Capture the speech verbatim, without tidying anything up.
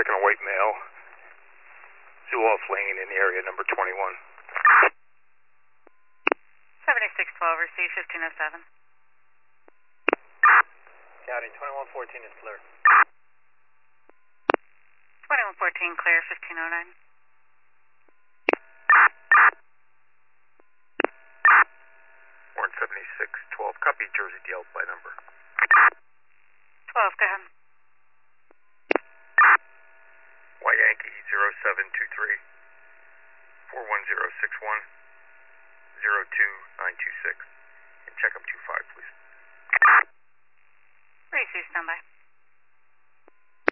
checking a white male. Zoo off lane in area number twenty-one. seventy-six twelve, receive fifteen oh seven. County, twenty-one fourteen is clear. twenty-one fourteen clear, fifteen oh nine. Warren seventy-six twelve, copy Jersey Dale by number.